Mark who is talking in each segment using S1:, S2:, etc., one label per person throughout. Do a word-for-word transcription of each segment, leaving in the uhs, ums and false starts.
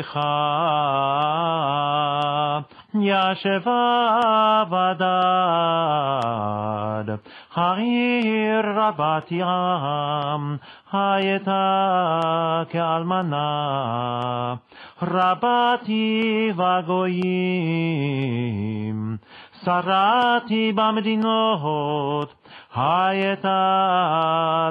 S1: ישבה בדד, העיר רבת ים, הייתה כאלמנה, רבתי בגויים, שרתי במדינות, הייתה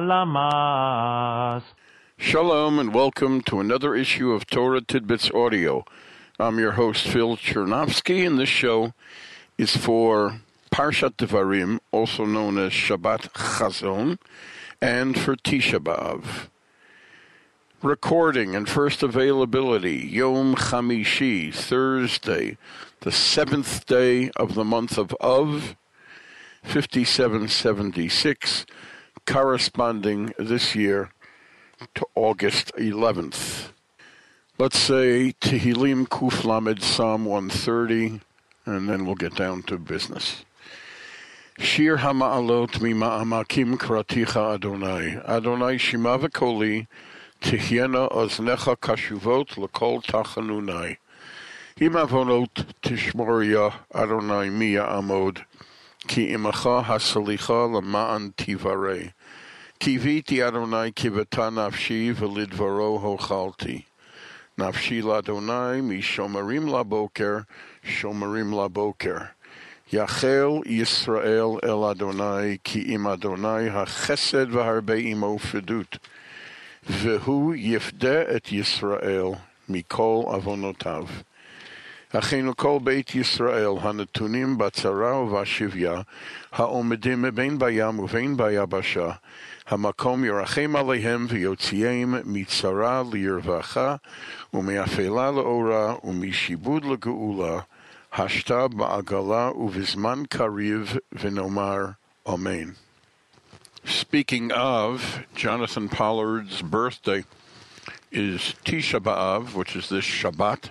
S1: למס.
S2: Shalom and welcome to another issue of Torah Tidbits Audio. I'm your host, Phil Chernovsky, and this show is for Parshat Devarim, also known as Shabbat Chazon, and for Tisha B'Av. Recording and first availability, Yom Chamishi, Thursday, the seventh day of the month of Av, fifty-seven seventy-six, corresponding this year to August eleventh. Let's say Tehillim Kuf Lamed, Psalm one thirty, and then we'll get down to business. Shir Hama'alot Mima'amakim Kraticha Adonai. Adonai Shima V'Koli, Tihyena Oznecha Kashuvot L'Kol Tachanunai. Himavonot Tishmoria Adonai Miya Amod, Ki Imacha Hasalicha L'Ma'an Tivarei. Kiviti Adonai kivata nafshi v'lidvaro hochalti. Nafshi l'Adonai mishomarim laboker, shomarim laboker. Yachel Yisrael el Adonai ki im Adonai hachesed v'harbe imo fidut. V'hu yifdeh et Yisrael mikol avonotav. Achenu kol beit Yisrael hanatunim batzara uvashivya haomedim bein bayam uvein bayabasha. Hamakom Yerachem Aleihem v'yotziim mitzara liyirvacha u'me'afela le'ora u'mishibud le'geula hashta ba'agala u'vizman kariv v'nomar Amen. Speaking of, Jonathan Pollard's birthday is Tisha B'Av, which is this Shabbat.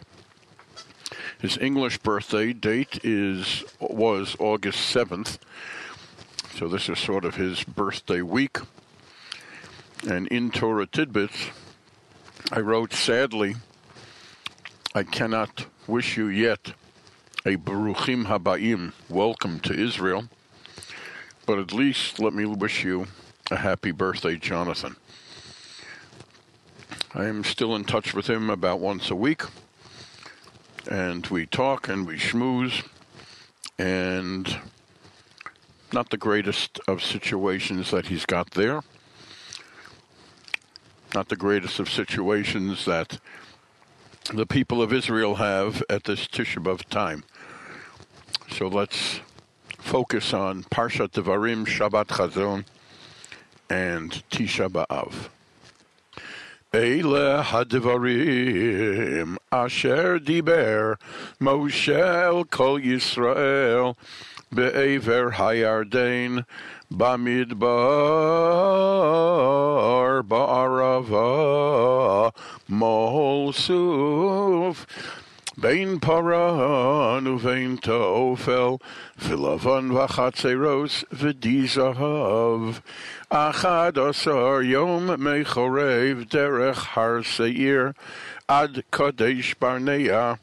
S2: His English birthday date is was August seventh, so this is sort of his birthday week. And in Torah Tidbits, I wrote, sadly, I cannot wish you yet a Baruchim Habayim, welcome to Israel, but at least let me wish you a happy birthday, Jonathan. I am still in touch with him about once a week, and we talk and we schmooze, and not the greatest of situations that he's got there. Not the greatest of situations that the people of Israel have at this Tisha B'Av time. So let's focus on Parshat Devarim, Shabbat Chazon, and Tisha B'Av. Eile hadvarim asher diber Moshe el kol Yisrael be'ever hayarden Bamidbar ba'arava mol suf Bein paran uvein ta'ofel v'lavan v'chatzeros v'dizahav achad asar yom mechorev derech har seir ad kadesh barnea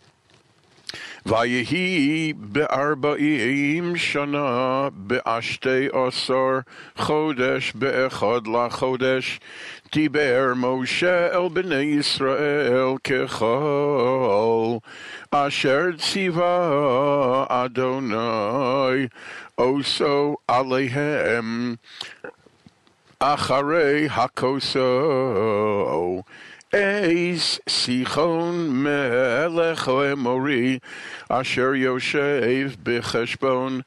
S2: Vayehi be'arba'im shana be'ashtei asar chodesh be'echad la chodesh Diber Moshe el b'nei Yisrael kechol asher tziva Adonai oso aleihem acharei hakoso Eis Sichon melech Emori asher yoshev b'cheshbon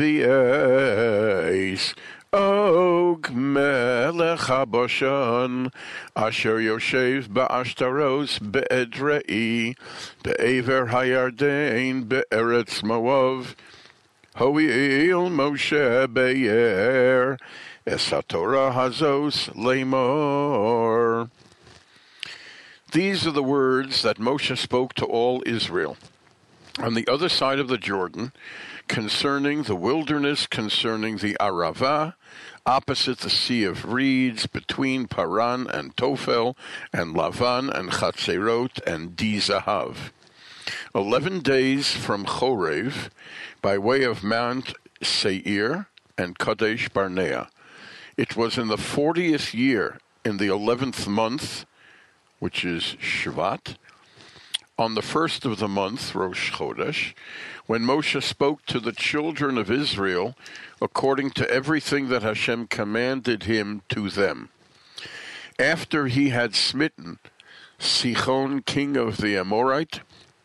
S2: v'eis Og melech habashan asher yoshev ba'ashtaros be'edrei be'ever hayarden be'eretz Moav ho'il Moshe be'er es haTorah hazos lemor. These are the words that Moshe spoke to all Israel. on the other side of the Jordan, concerning the wilderness, concerning the Arava, opposite the Sea of Reeds, between Paran and Tophel, and Lavan and Chatzerot and Di-Zahav. Eleven days from Chorev, by way of Mount Seir and Kadesh Barnea. It was in the fortieth year, in the eleventh month, which is Shvat, on the first of the month, Rosh Chodesh, when Moshe spoke to the children of Israel according to everything that Hashem commanded him to them. After he had smitten Sichon, king of the Amorite,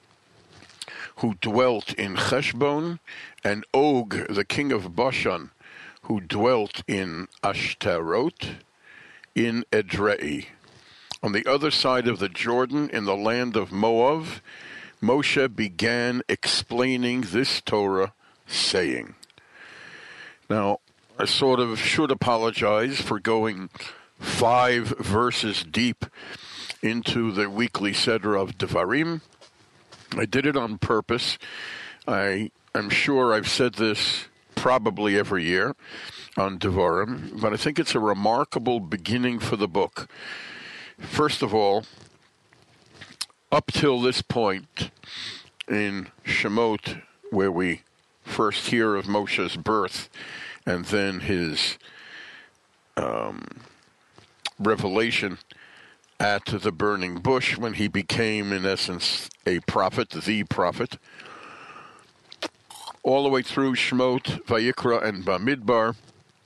S2: who dwelt in Cheshbon, and Og, the king of Bashan, who dwelt in Ashtarot, in Edrei. On the other side of the Jordan, in the land of Moab, Moshe began explaining this Torah, saying. Now, I sort of should apologize for going five verses deep into the weekly Seder of Devarim. I did it on purpose. I am sure I've said this probably every year on Devarim, but I think it's a remarkable beginning for the book. First of all, up till this point in Shemot, where we first hear of Moshe's birth and then his um, revelation at the burning bush when he became, in essence, a prophet, the prophet, all the way through Shemot, Vayikra, and Bamidbar,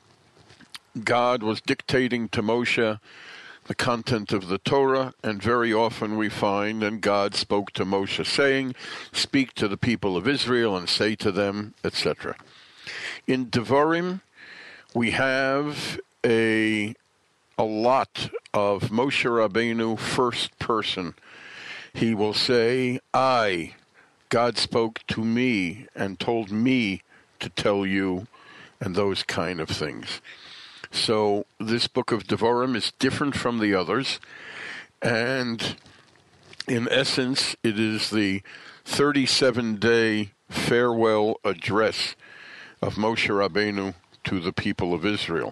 S2: God was dictating to Moshe the content of the Torah, and very often we find, and God spoke to Moshe saying, speak to the people of Israel and say to them, et cetera. In Devarim, we have a, a lot of Moshe Rabbeinu first person. He will say, I, God spoke to me and told me to tell you, and those kind of things. So this book of Devarim is different from the others, and in essence, it is the thirty-seven day farewell address of Moshe Rabbeinu to the people of Israel,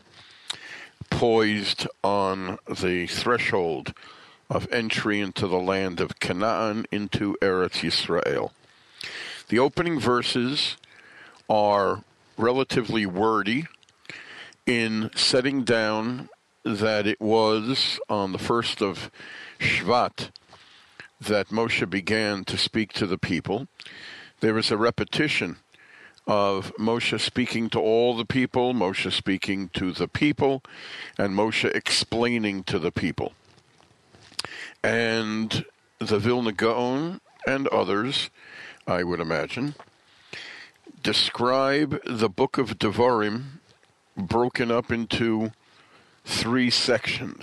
S2: poised on the threshold of entry into the land of Canaan, into Eretz Yisrael. The opening verses are relatively wordy, in setting down that it was on the first of Shvat that Moshe began to speak to the people. There is a repetition of Moshe speaking to all the people, Moshe speaking to the people, and Moshe explaining to the people. And the Vilna Gaon and others, I would imagine, describe the book of Devarim broken up into three sections.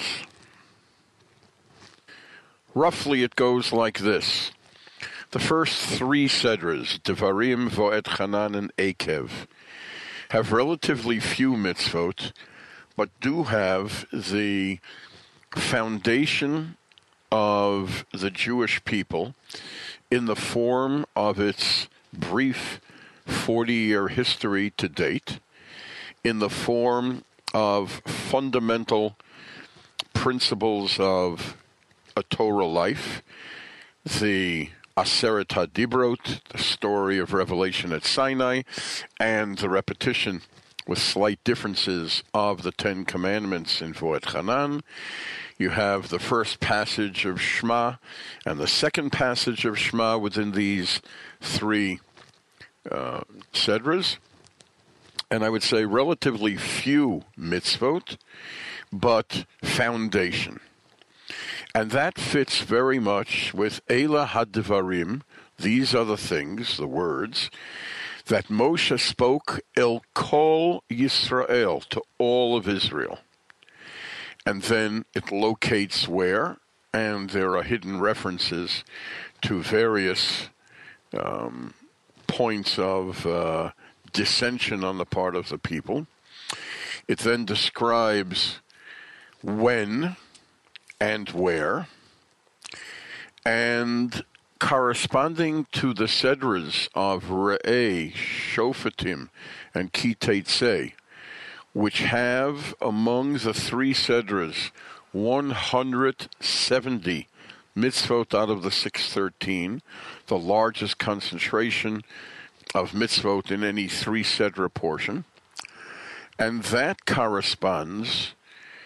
S2: Roughly it goes like this. The first three Sedras, Devarim, Vo'et Hanan, and Akev, have relatively few mitzvot, but do have the foundation of the Jewish people in the form of its brief forty-year history to date, in the form of fundamental principles of a Torah life, the Aseret HaDibrot, the story of revelation at Sinai, and the repetition with slight differences of the Ten Commandments in Vo'et Hanan. You have the first passage of Shema and the second passage of Shema within these three uh, Sedras. And I would say relatively few mitzvot, but foundation. And that fits very much with Eila HaDevarim, these are the things, the words, that Moshe spoke El Kol Yisrael, to all of Israel. And then it locates where, and there are hidden references to various um, points of uh, dissension on the part of the people. It then describes when and where, and corresponding to the Sedras of Re'eh, Shofatim, and Ki Teitzei, which have among the three Sedras one hundred seventy mitzvot out of the six hundred thirteen, the largest concentration of mitzvot in any three Sedra portion. And that corresponds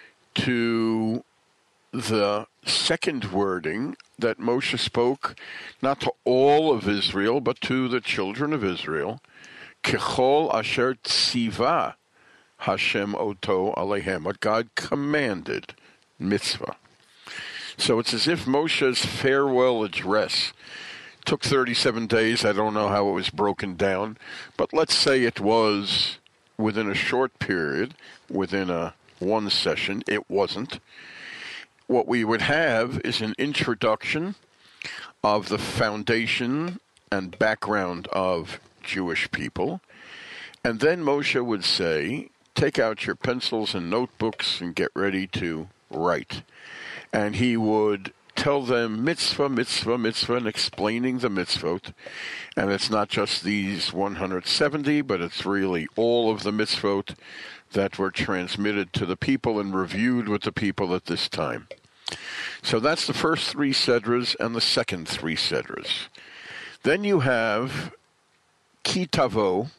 S2: to the second wording that Moshe spoke, not to all of Israel, but to the children of Israel, Kechol asher tziva Hashem oto alehem, what God commanded, mitzvah. So it's as if Moshe's farewell address took thirty-seven days. I don't know how it was broken down, but let's say it was within a short period, within a one session. It wasn't. What we would have is an introduction of the foundation and background of Jewish people, and then Moshe would say, take out your pencils and notebooks and get ready to write. And he would tell them mitzvah, mitzvah, mitzvah, and explaining the mitzvot. And it's not just these one hundred seventy, but it's really all of the mitzvot that were transmitted to the people and reviewed with the people at this time. So that's the first three Sedras and the second three Sedras. Then you have Ki Tavo,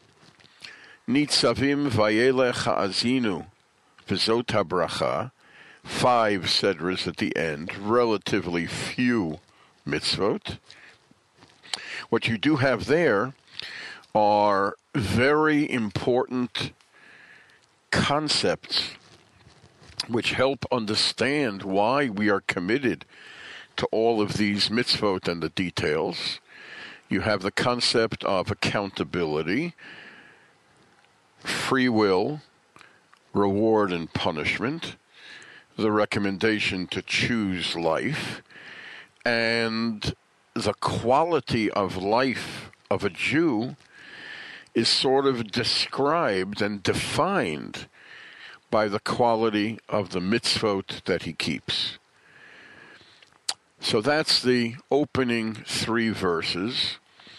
S2: Nitzavim Vayelech Ha'azinu, V'zot HaBracha, five Sedras at the end, relatively few mitzvot. What you do have there are very important concepts which help understand why we are committed to all of these mitzvot and the details. You have the concept of accountability, free will, reward and punishment, the recommendation to choose life, and the quality of life of a Jew is sort of described and defined by the quality of the mitzvot that he keeps. So that's the opening three verses,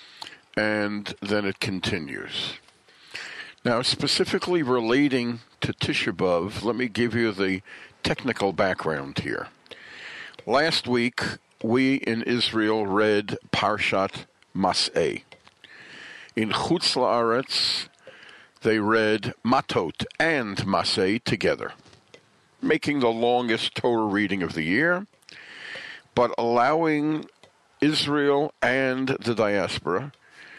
S2: and then it continues. Now, specifically relating to Tisha B'Av, let me give you the technical background here. Last week, we in Israel read Parshat Mas'eh. In Chutz La'aretz, they read Matot and Mas'eh together, making the longest Torah reading of the year, but allowing Israel and the diaspora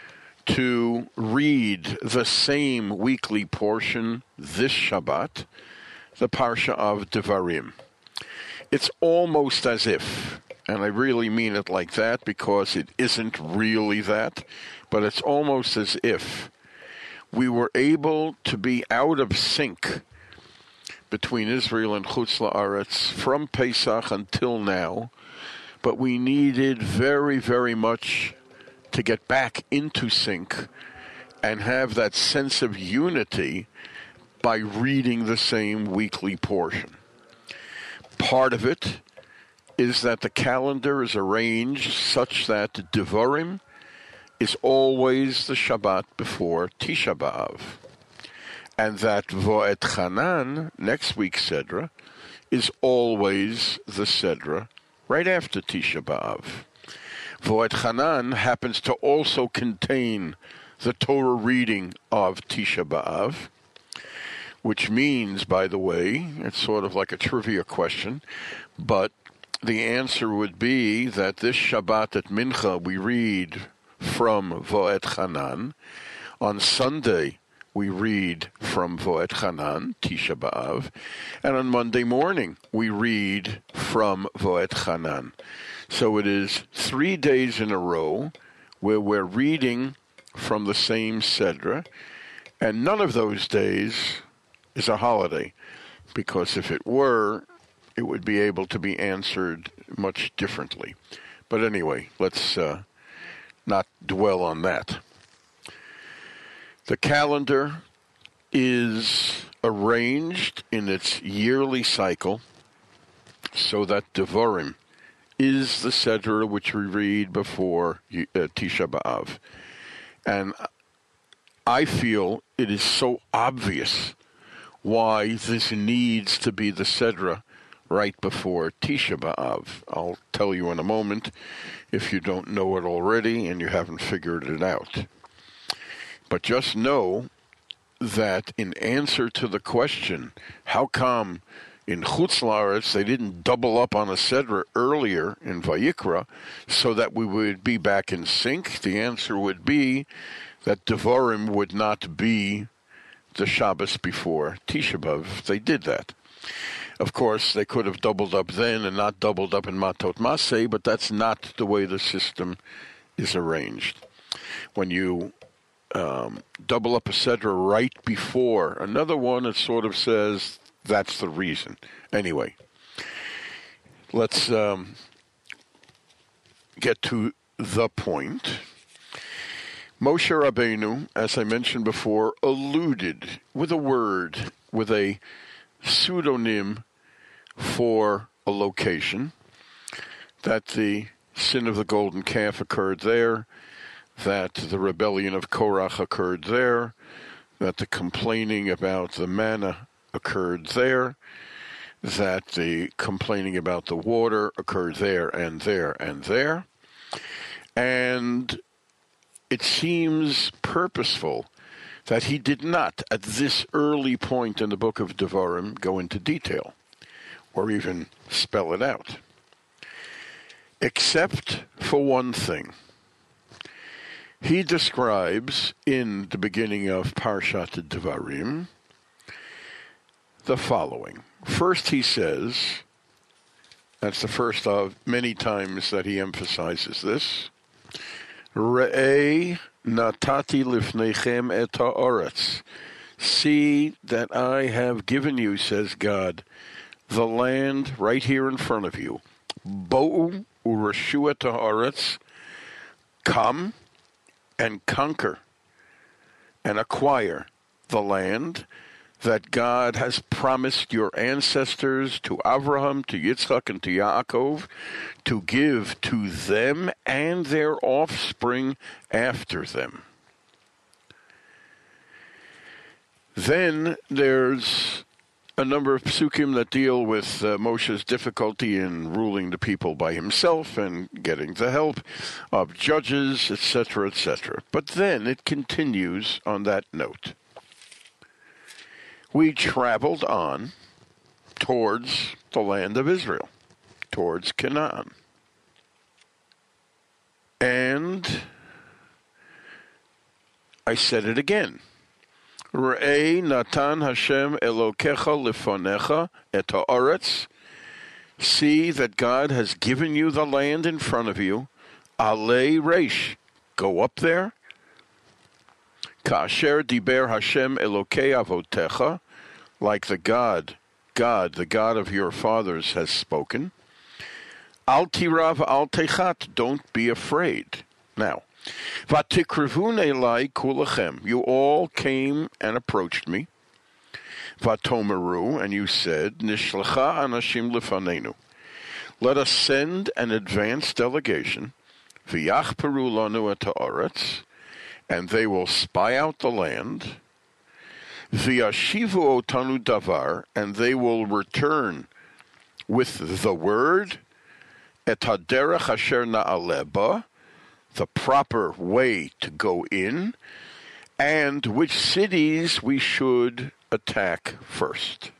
S2: to read the same weekly portion this Shabbat, the Parsha of Devarim. It's almost as if, and I really mean it like that because it isn't really that, but it's almost as if we were able to be out of sync between Israel and Chutz La'aretz from Pesach until now, but we needed very, very much to get back into sync and have that sense of unity by reading the same weekly portion. Part of it is that the calendar is arranged such that Devarim is always the Shabbat before Tisha B'Av, and that Vo'et Hanan, next week's Sedra, is always the Sedra right after Tisha B'Av. Vo'et Hanan happens to also contain the Torah reading of Tisha B'Av, which means, by the way, it's sort of like a trivia question, but the answer would be that this Shabbat at Mincha we read from Vo'et Hanan. On Sunday we read from Vo'et Hanan, Tisha B'Av, and on Monday morning we read from Vo'et Hanan. So it is three days in a row where we're reading from the same Sedra, and none of those days is a holiday, because if it were, it would be able to be answered much differently. But anyway, let's uh, not dwell on that. The calendar is arranged in its yearly cycle so that Devarim is the Sedra which we read before uh, Tisha B'Av. And I feel it is so obvious why this needs to be the Sedra right before Tisha B'Av. I'll tell you in a moment if you don't know it already and you haven't figured it out. But just know that in answer to the question, how come in Chutz La'aretz they didn't double up on a Sedra earlier in Vayikra so that we would be back in sync? The answer would be that Devarim would not be the Shabbos before Tisha B'Av. They did that. Of course, they could have doubled up then and not doubled up in Matot Maseh, but that's not the way the system is arranged. When you um, double up a Sedra right before another one, it sort of says that's the reason. Anyway, let's um, get to the point. Moshe Rabbeinu, as I mentioned before, alluded with a word, with a pseudonym for a location, that the sin of the golden calf occurred there, that the rebellion of Korach occurred there, that the complaining about the manna occurred there, that the complaining about the water occurred there and there and there. And it seems purposeful that he did not, at this early point in the book of Devarim, go into detail or even spell it out. Except for one thing. He describes in the beginning of Parshat Devarim the following. First he says, that's the first of many times that he emphasizes this, Re'ei natati lifnechem et ha'aretz. See that I have given you, says God, the land right here in front of you. Bo'u urashu et ha'aretz. Come and conquer and acquire the land that God has promised your ancestors, to Avraham, to Yitzchak, and to Yaakov, to give to them and their offspring after them. Then there's a number of psukim that deal with uh, Moshe's difficulty in ruling the people by himself and getting the help of judges, et cetera, et cetera. But then it continues on that note. We traveled on towards the land of Israel, towards Canaan. And I said it again. Re'ei natan Hashem Elokecha lifonecha et ha'aretz. See that God has given you the land in front of you. Alei reish. Go up there. Ka'asher diber Hashem Elokei avotecha, like the God, God, the God of your fathers has spoken. Al tirav al techat, don't be afraid. Now, vatikrivun elai kulachem, you all came and approached me. Vatomeru, and you said, Nishlacha anashim lefanenu, let us send an advance delegation. V'yachperu lanu et ha'aretz, and they will spy out the land. V'yashivu otanu davar, and they will return with the word, et haderech asher na'aleh, the proper way to go in, and which cities we should attack first.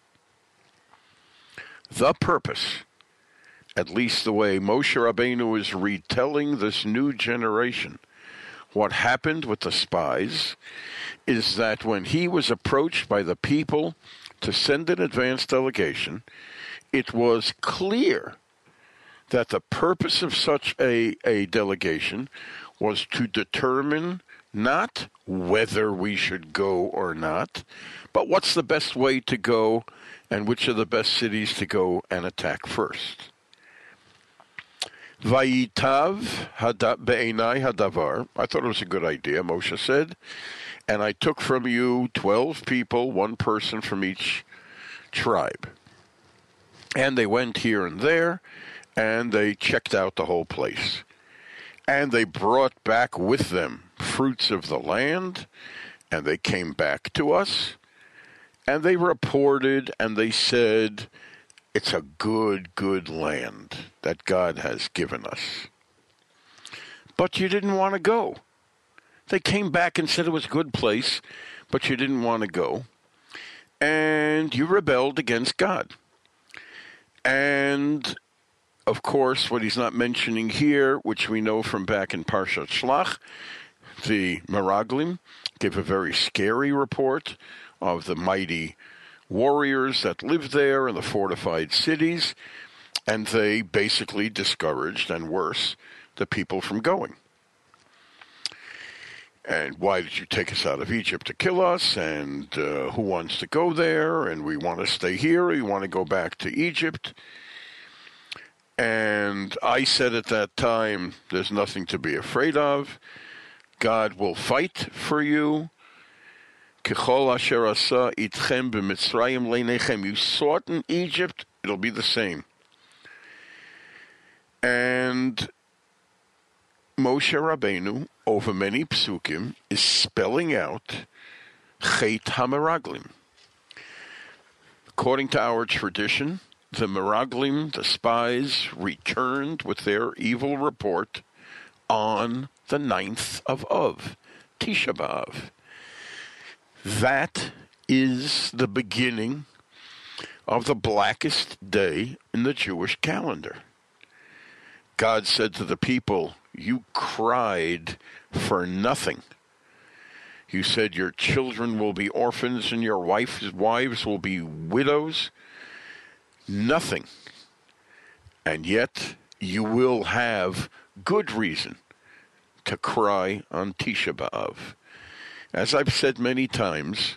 S2: The purpose, at least the way Moshe Rabbeinu is retelling this new generation, what happened with the spies, is that when he was approached by the people to send an advance delegation, it was clear that the purpose of such a, a delegation was to determine not whether we should go or not, but what's the best way to go and which are the best cities to go and attack first. Vayitav be'enai hadavar. I thought it was a good idea, Moshe said. And I took from you twelve people, one person from each tribe. And they went here and there, and they checked out the whole place. And they brought back with them fruits of the land, and they came back to us, and they reported, and they said, it's a good, good land that God has given us. But you didn't want to go. They came back and said it was a good place, but you didn't want to go. And you rebelled against God. And, of course, what he's not mentioning here, which we know from back in Parshat Shlach, the Meraglim give a very scary report of the mighty warriors that lived there in the fortified cities, and they basically discouraged, and worse, the people from going. And why did you take us out of Egypt to kill us? And uh, who wants to go there? And we want to stay here. We want to go back to Egypt. And I said at that time, there's nothing to be afraid of. God will fight for you. Kechol asher asa itchem b'Mitzrayim leinechem. You saw it in Egypt, it'll be the same. And Moshe Rabbeinu, over many psukim, is spelling out Chet HaMeraglim. According to our tradition, the Meraglim, the spies, returned with their evil report on the ninth of Av, Tisha B'Av. That is the beginning of the blackest day in the Jewish calendar. God said to the people, you cried for nothing. You said your children will be orphans and your wife's wives will be widows. Nothing. And yet you will have good reason to cry on Tisha B'Av. As I've said many times,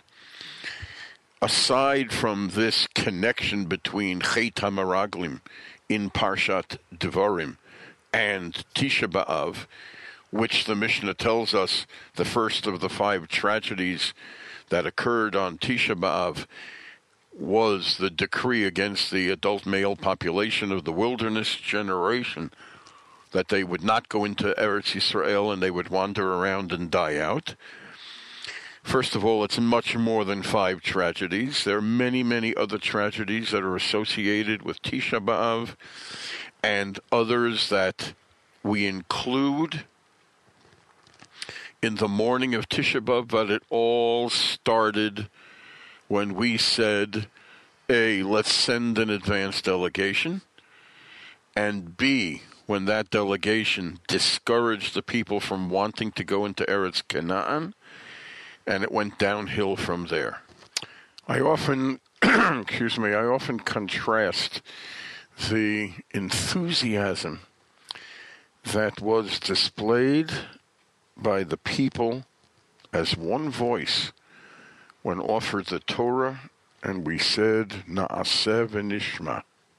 S2: aside from this connection between Chet HaMeraglim in Parshat Devarim and Tisha B'Av, which the Mishnah tells us the first of the five tragedies that occurred on Tisha B'Av was the decree against the adult male population of the wilderness generation, that they would not go into Eretz Yisrael and they would wander around and die out. First of all, it's much more than five tragedies. There are many, many other tragedies that are associated with Tisha B'Av and others that we include in the morning of Tisha B'Av, but it all started when we said, A, let's send an advance delegation, and B, when that delegation discouraged the people from wanting to go into Eretz Canaan, and it went downhill from there. I often, excuse me, I often contrast the enthusiasm that was displayed by the people as one voice when offered the Torah, and we said, Na'aseh v'nishma.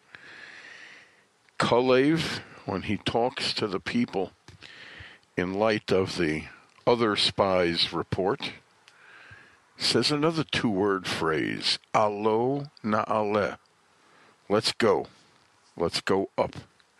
S2: Kalev, when he talks to the people in light of the other spies' report, says another two-word phrase, Alo na'aleh. Let's go. Let's go up.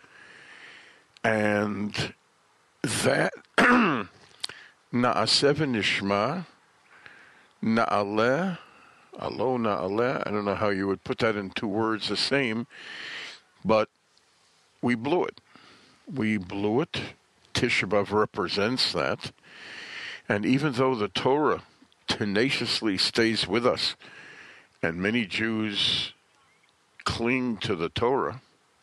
S2: And that, Na'aseh v'nishma, Na'aleh, Alo na'aleh, I don't know how you would put that in two words the same, but we blew it. We blew it. Tisha B'Av represents that. And even though the Torah tenaciously stays with us, and many Jews cling to the Torah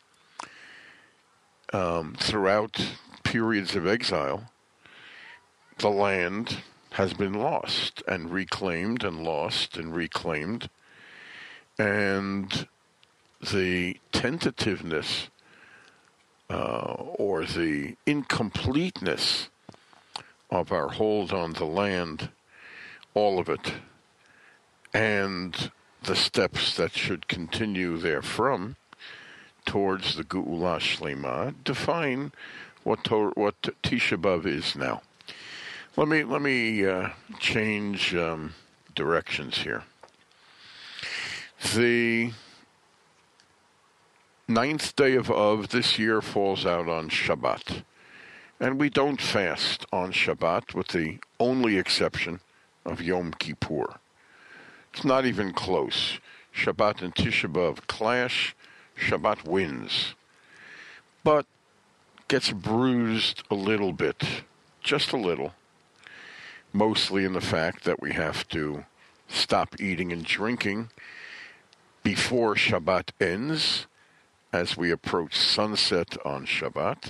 S2: um, throughout periods of exile, the land has been lost and reclaimed and lost and reclaimed. And the tentativeness uh, or the incompleteness of our hold on the land, all of it, and the steps that should continue therefrom towards the Geula Shlema define what Torah, what Tisha B'Av is now. Let me let me uh, change um, directions here. The ninth day of Av this year falls out on Shabbat. And we don't fast on Shabbat, with the only exception of Yom Kippur. It's not even close. Shabbat and Tisha B'Av clash. Shabbat wins. But gets bruised a little bit, just a little, mostly in the fact that we have to stop eating and drinking before Shabbat ends, as we approach sunset on Shabbat.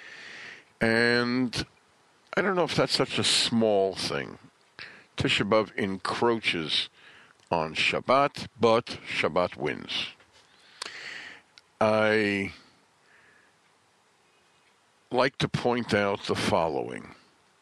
S2: And I don't know if that's such a small thing. Tisha B'Av encroaches on Shabbat, but Shabbat wins. I like to point out the following.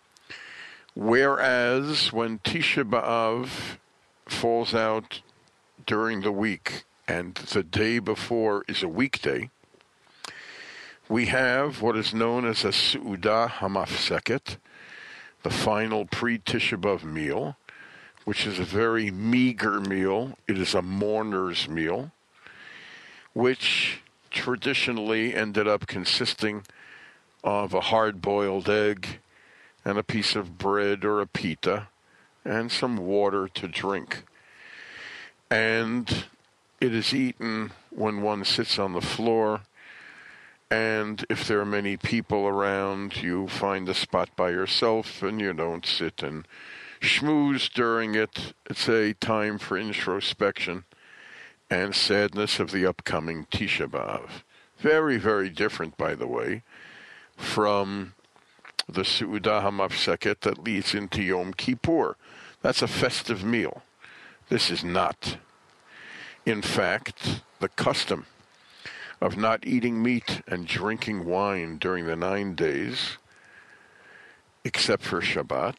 S2: Whereas when Tisha B'Av falls out during the week and the day before is a weekday, we have what is known as a Su'udah HaMafseket, the final pre-Tisha B'Av meal, which is a very meager meal. It is a mourner's meal, which traditionally ended up consisting of a hard-boiled egg and a piece of bread or a pita and some water to drink. And it is eaten when one sits on the floor, and if there are many people around, you find a spot by yourself and you don't sit and schmooze during it. It's a time for introspection and sadness of the upcoming Tisha B'Av. Very, very different, by the way, from the Su'udah HaMafseket that leads into Yom Kippur. That's a festive meal. This is not. In fact, the custom of not eating meat and drinking wine during the nine days, except for Shabbat,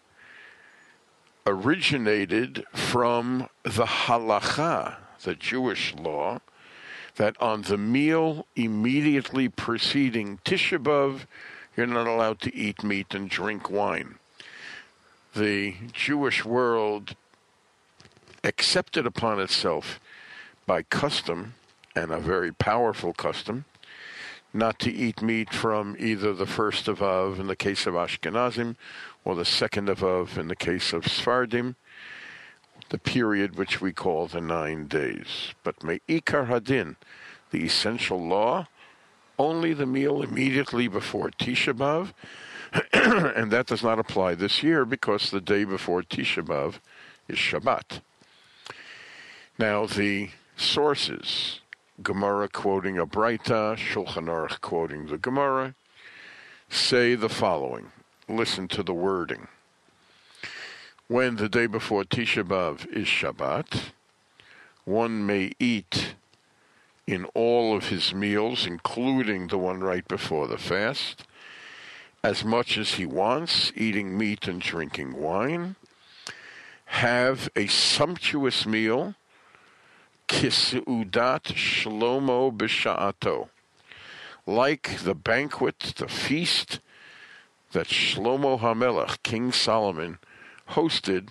S2: originated from the halacha, the Jewish law, that on the meal immediately preceding Tisha B'Av, you're not allowed to eat meat and drink wine. The Jewish world accepted upon itself by custom, and a very powerful custom, not to eat meat from either the first of Av in the case of Ashkenazim or the second of Av in the case of Sfardim, the period which we call the nine days. But Me'ikar Hadin, the essential law, only the meal immediately before Tisha B'Av, and that does not apply this year because the day before Tisha B'Av is Shabbat. Now, the sources, Gemara quoting a Braita, Shulchan Aruch quoting the Gemara, say the following. Listen to the wording. When the day before Tisha B'Av is Shabbat, one may eat in all of his meals, including the one right before the fast, as much as he wants, eating meat and drinking wine, have a sumptuous meal, Kisudat Shlomo B'Sha'ato, like the banquet, the feast that Shlomo HaMelech, King Solomon, hosted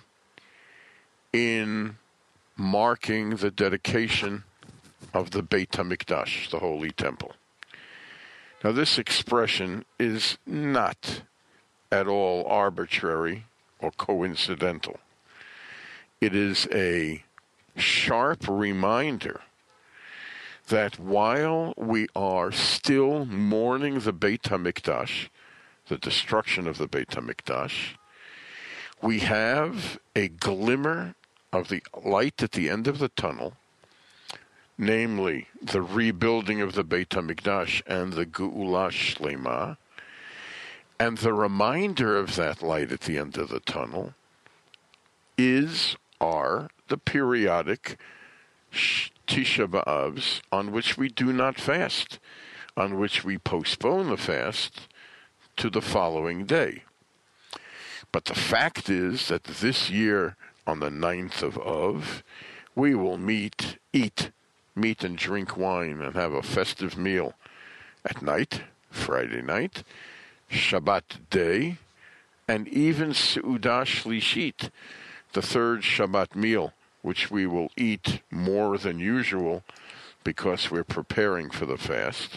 S2: in marking the dedication of the Beit HaMikdash, the Holy Temple. Now, this expression is not at all arbitrary or coincidental. It is a sharp reminder that while we are still mourning the Beit HaMikdash, the destruction of the Beit HaMikdash, we have a glimmer of the light at the end of the tunnel, namely the rebuilding of the Beit HaMikdash and the Geula Shlema, and the reminder of that light at the end of the tunnel is, are, the periodic Tisha B'Avs on which we do not fast, on which we postpone the fast to the following day. But the fact is that this year, on the ninth of Av, we will meet, eat meat and drink wine and have a festive meal at night, Friday night, Shabbat day, and even Seudah Shlishit, the third Shabbat meal, which we will eat more than usual because we're preparing for the fast,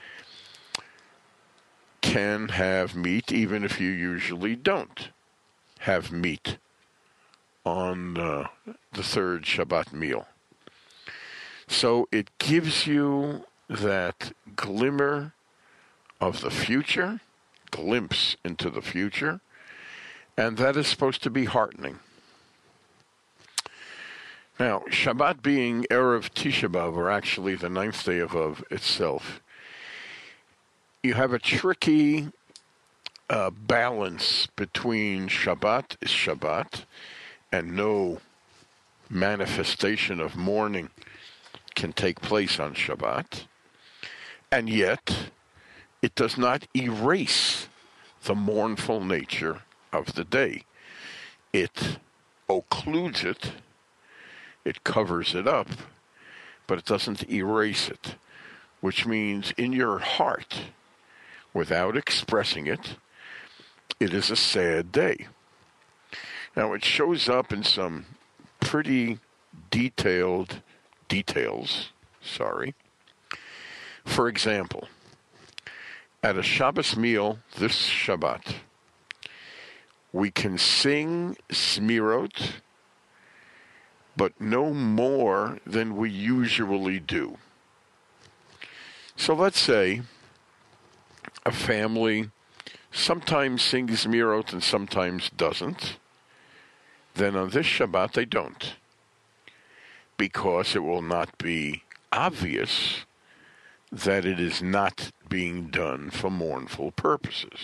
S2: can have meat even if you usually don't have meat on uh, the third Shabbat meal. So it gives you that glimmer of the future, glimpse into the future, and that is supposed to be heartening. Now, Shabbat being Erev Tisha B'Av, or actually the ninth day of Av itself, you have a tricky uh, balance between Shabbat is Shabbat and no manifestation of mourning can take place on Shabbat, and yet it does not erase the mournful nature of the day. It occludes it, it covers it up, but it doesn't erase it, which means in your heart, without expressing it, it is a sad day. Now, it shows up in some pretty detailed details, sorry. For example, at a Shabbos meal this Shabbat, we can sing Smirot, but no more than we usually do. So let's say a family sometimes sings Smirot and sometimes doesn't. Then on this Shabbat they don't, because it will not be obvious that it is not being done for mournful purposes.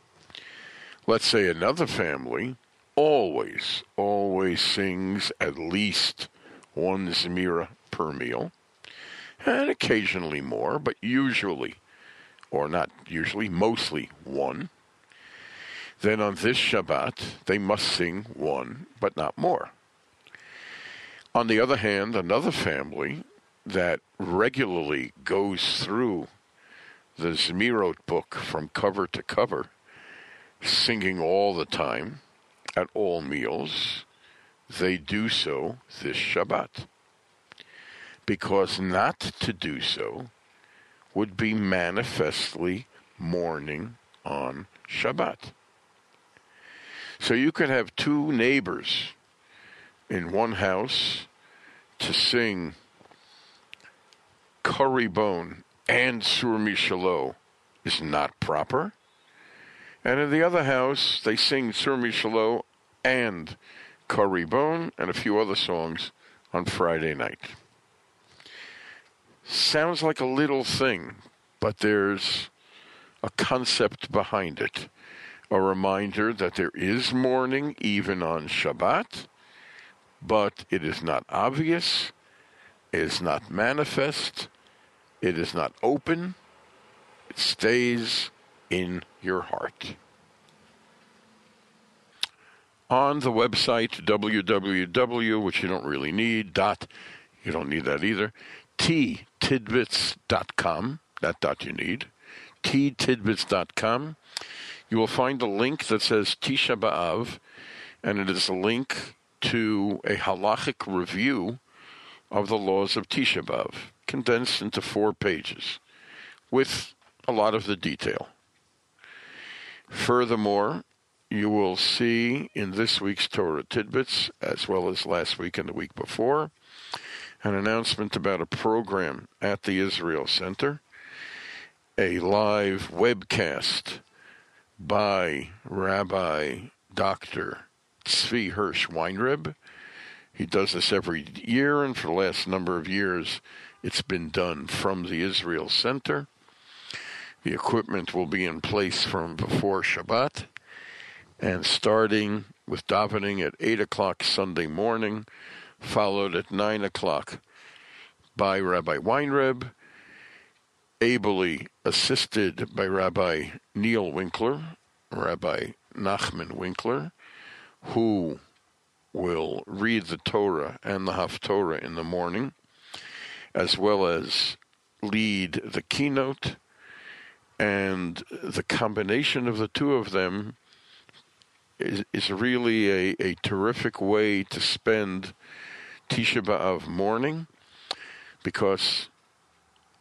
S2: Let's say another family always, always sings at least one Zemira per meal, and occasionally more, but usually, or not usually, mostly one. Then on this Shabbat, they must sing one, but not more. On the other hand, another family that regularly goes through the Zemirot book from cover to cover, singing all the time, at all meals, they do so this Shabbat. Because not to do so would be manifestly mourning on Shabbat. So you could have two neighbors in one house to sing curry bone and sur michelot is not proper. And in the other house, they sing sur michelot and curry bone and a few other songs on Friday night. Sounds like a little thing, but there's a concept behind it. A reminder that there is mourning even on Shabbat, but it is not obvious, it is not manifest, it is not open, it stays in your heart. On the website, w w w, which you don't really need, dot, you don't need that either, t tidbits dot com, that dot you need, t tidbits dot com, you will find a link that says Tisha B'Av, and it is a link to a halachic review of the laws of Tisha B'Av, condensed into four pages, with a lot of the detail. Furthermore, you will see in this week's Torah Tidbits, as well as last week and the week before, an announcement about a program at the Israel Center, a live webcast by Rabbi Doctor Tzvi Hirsch Weinreb. He does this every year, and for the last number of years, it's been done from the Israel Center. The equipment will be in place from before Shabbat, and starting with davening at eight o'clock Sunday morning, followed at nine o'clock by Rabbi Weinreb, ably assisted by Rabbi Neil Winkler, Rabbi Nachman Winkler, who will read the Torah and the Haftorah in the morning, as well as lead the keynote, and the combination of the two of them is, is really a, a terrific way to spend Tisha B'Av morning, because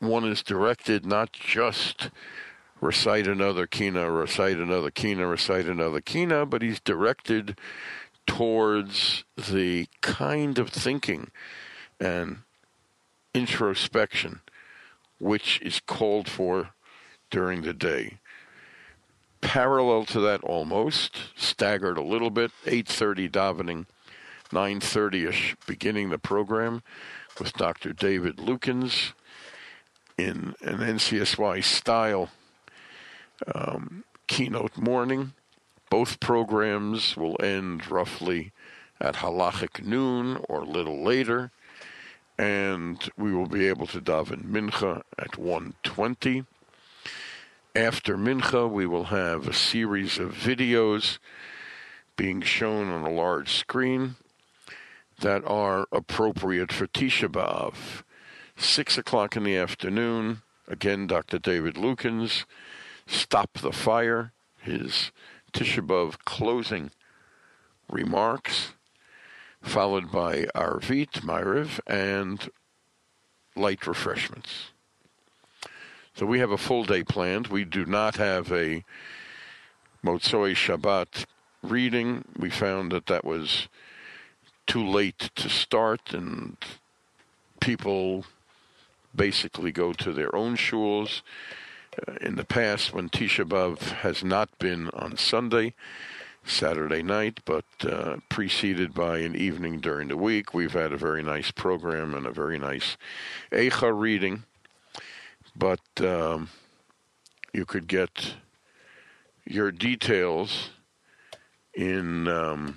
S2: one is directed not just recite another kina, recite another kina, recite another kina, but he's directed towards the kind of thinking and introspection which is called for during the day. Parallel to that almost, staggered a little bit, eight thirty davening, nine thirty-ish beginning the program with Doctor David Lukens in an N C S Y style um, keynote morning. Both programs will end roughly at halachic noon or a little later, and we will be able to daven mincha at one twenty. After mincha, we will have a series of videos being shown on a large screen that are appropriate for Tisha B'Av. Six o'clock in the afternoon, again, Doctor David Lukens, Stop the Fire, his Tisha B'Av closing remarks, followed by Arvit, Ma'ariv, and light refreshments. So we have a full day planned. We do not have a Motzoi Shabbat reading. We found that that was too late to start, and people basically go to their own shuls. Uh, in the past, when Tisha B'Av has not been on Sunday, Saturday night, but uh, preceded by an evening during the week, we've had a very nice program and a very nice Eicha reading. But um, you could get your details in um,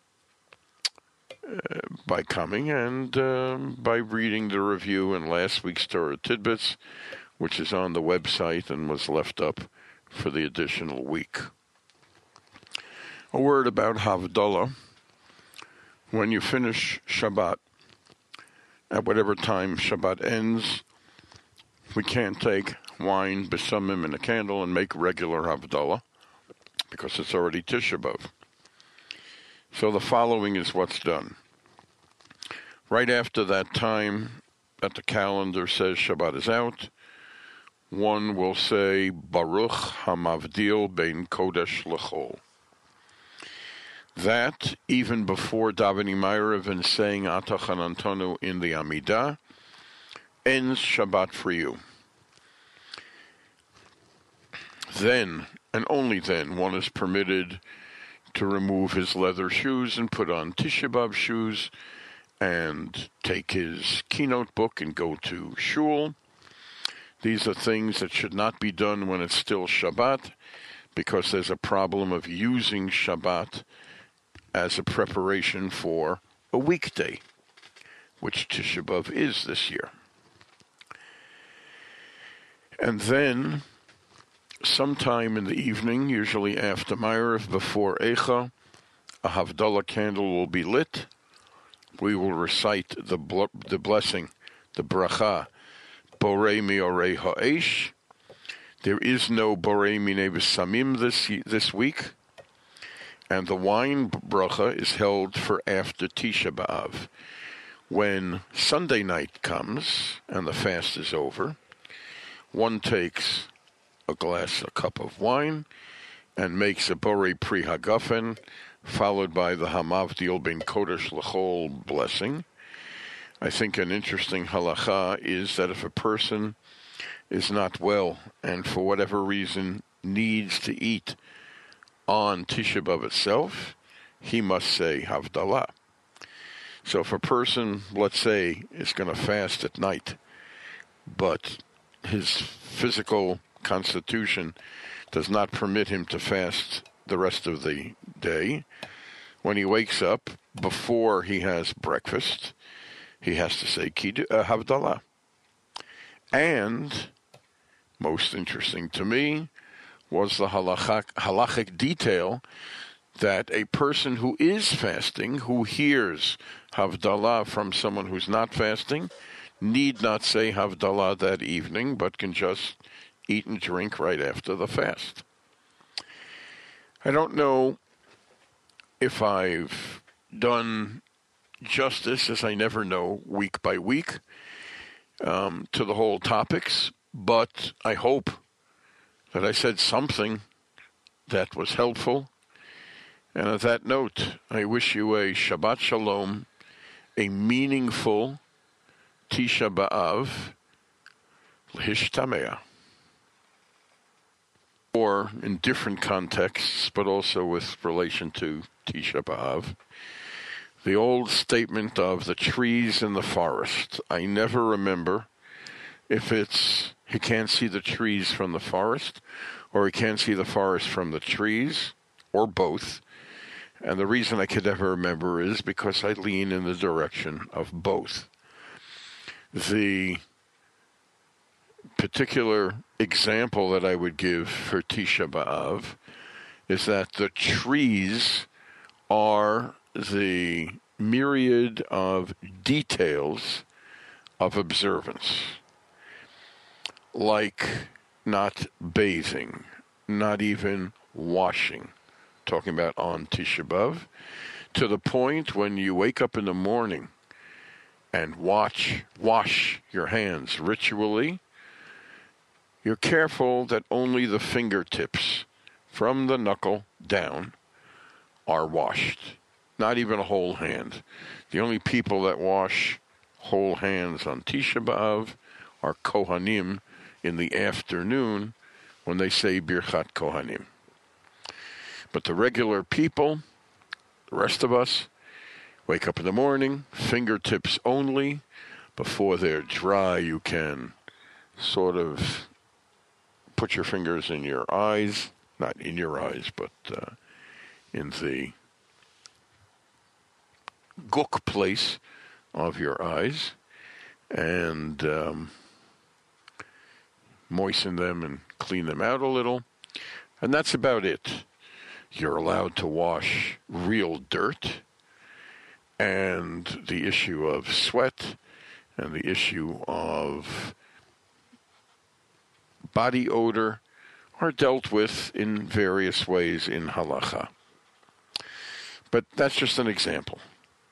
S2: uh, by coming and um, by reading the review in last week's Torah Tidbits, which is on the website and was left up for the additional week. A word about Havdalah. When you finish Shabbat, at whatever time Shabbat ends, we can't take wine, besumim, and a candle and make regular Havdalah because it's already Tisha B'Av. So the following is what's done. Right after that time that the calendar says Shabbat is out, one will say Baruch HaMavdil Bein Kodesh L'Chol. That, even before davening Ma'ariv and saying Ata Chanantanu in the Amidah, ends Shabbat for you. Then, and only then, one is permitted to remove his leather shoes and put on Tisha B'Av shoes and take his keynote book and go to shul. These are things that should not be done when it's still Shabbat, because there's a problem of using Shabbat as a preparation for a weekday, which Tisha B'Av is this year. And then, sometime in the evening, usually after Ma'ariv, before Eicha, a Havdalah candle will be lit. We will recite the bl- the blessing, the bracha, Borei miorei ha'esh. There is no Borei minei v'samim this this week, and the wine bracha is held for after Tisha B'Av. When Sunday night comes and the fast is over, one takes a glass, a cup of wine, and makes a Borei Pri Hagafen, followed by the Hamavdil Ben Kodesh L'Chol blessing. I think an interesting halacha is that if a person is not well and for whatever reason needs to eat on Tisha B'Av itself, he must say Havdalah. So if a person, let's say, is going to fast at night, but his physical constitution does not permit him to fast the rest of the day, when he wakes up, before he has breakfast, he has to say Kid- uh, Havdalah. And, most interesting to me, was the halachic, halachic detail that a person who is fasting, who hears Havdalah from someone who's not fasting, need not say Havdalah that evening, but can just eat and drink right after the fast. I don't know if I've done justice, as I never know week by week, um, to the whole topics, but I hope that I said something that was helpful. And on that note, I wish you a Shabbat Shalom, a meaningful Tisha B'Av, L'Hishtamea. Or in different contexts, but also with relation to Tisha B'Av, the old statement of the trees in the forest. I never remember if it's he can't see the trees from the forest, or he can't see the forest from the trees, or both. And the reason I could never remember is because I lean in the direction of both. The particular example that I would give for Tisha B'Av is that the trees are the myriad of details of observance, like not bathing, not even washing, talking about on Tisha B'Av, to the point when you wake up in the morning and watch, wash your hands ritually, you're careful that only the fingertips from the knuckle down are washed, not even a whole hand. The only people that wash whole hands on Tisha B'Av are Kohanim in the afternoon when they say Birchat Kohanim. But the regular people, the rest of us, wake up in the morning, fingertips only. Before they're dry, you can sort of put your fingers in your eyes, not in your eyes, but uh, in the guk place of your eyes, and um, moisten them and clean them out a little. And that's about it. You're allowed to wash real dirt, and the issue of sweat, and the issue of body odor are dealt with in various ways in halacha. But that's just an example.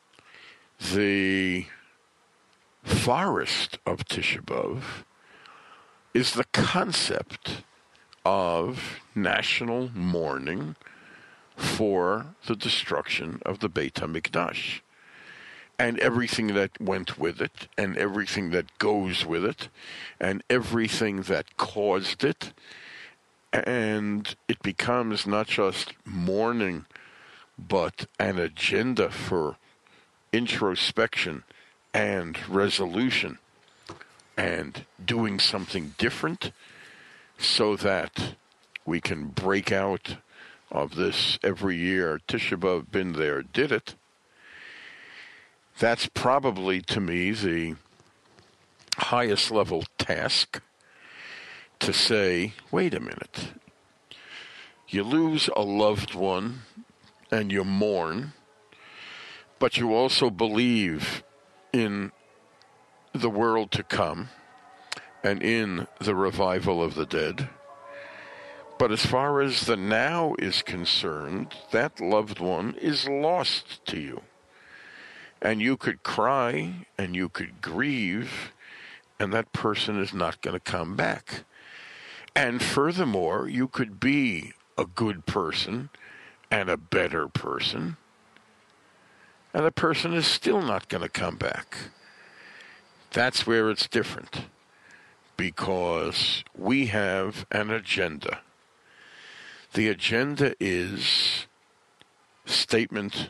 S2: The forest of Tisha B'Av is the concept of national mourning for the destruction of the Beit HaMikdash, and everything that went with it, and everything that goes with it, and everything that caused it. And it becomes not just mourning, but an agenda for introspection and resolution and doing something different so that we can break out of this every year. Tisha B'Av, been there, did it. That's probably, to me, the highest level task, to say, wait a minute. You lose a loved one and you mourn, but you also believe in the world to come and in the revival of the dead. But as far as the now is concerned, that loved one is lost to you. And you could cry and you could grieve, and that person is not going to come back. And furthermore, you could be a good person and a better person, and the person is still not going to come back. That's where it's different, because we have an agenda. The agenda is statement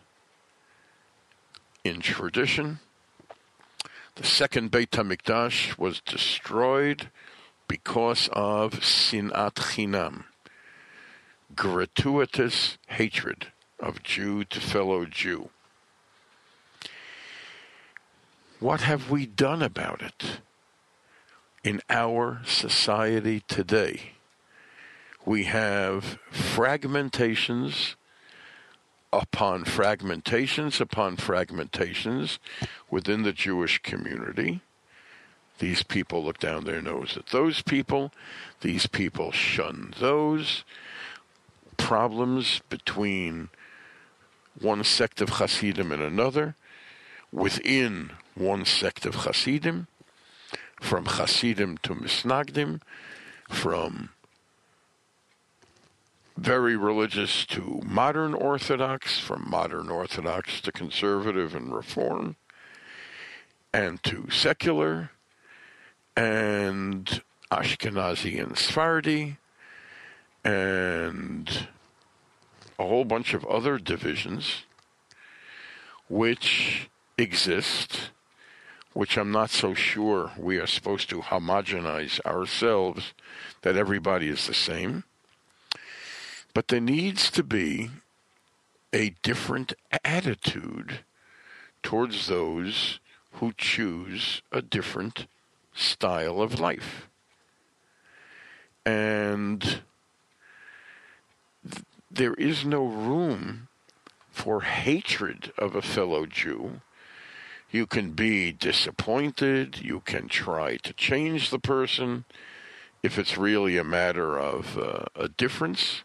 S2: in tradition. The second Beit HaMikdash was destroyed because of sinat chinam, gratuitous hatred of Jew to fellow Jew. What have we done about it? In our society today, we have fragmentations upon fragmentations upon fragmentations within the Jewish community. These people look down their nose at those people. These people shun those. Problems between one sect of Hasidim and another, within one sect of Hasidim, from Hasidim to Misnagdim, from very religious to modern Orthodox, from modern Orthodox to conservative and Reform, and to secular, and Ashkenazi and Sephardi, and a whole bunch of other divisions which exist, which I'm not so sure we are supposed to homogenize ourselves, that everybody is the same. But there needs to be a different attitude towards those who choose a different style of life. And th- there is no room for hatred of a fellow Jew. You can be disappointed, you can try to change the person if it's really a matter of uh, a difference.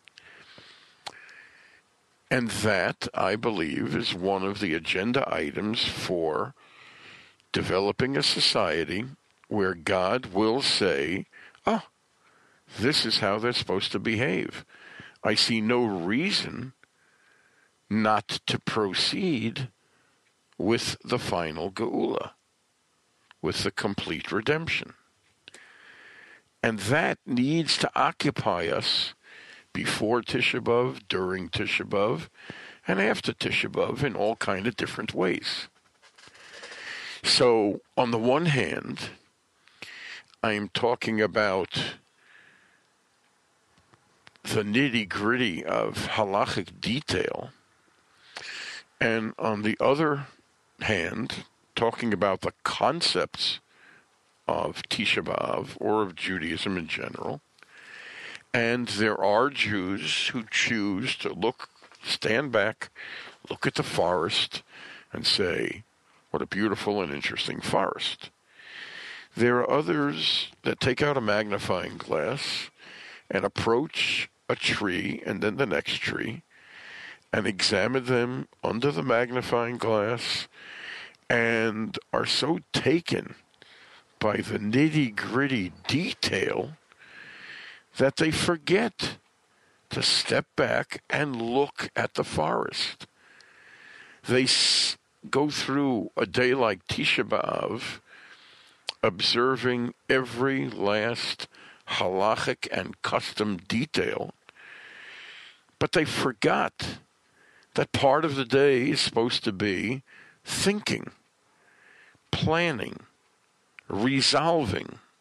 S2: And that, I believe, is one of the agenda items for developing a society where God will say, ah, this is how they're supposed to behave. I see no reason not to proceed with the final Geula, with the complete redemption. And that needs to occupy us before Tisha B'Av, during Tisha B'Av, and after Tisha B'Av in all kind of different ways. So, on the one hand, I'm talking about the nitty-gritty of halachic detail, and on the other hand, talking about the concepts of Tisha B'Av, or of Judaism in general. And there are Jews who choose to look, stand back, look at the forest, and say, what a beautiful and interesting forest. There are others that take out a magnifying glass and approach a tree and then the next tree and examine them under the magnifying glass and are so taken by the nitty-gritty detail that they forget to step back and look at the forest. They s- go through a day like Tisha B'Av, observing every last halachic and custom detail, but they forgot that part of the day is supposed to be thinking, planning, resolving,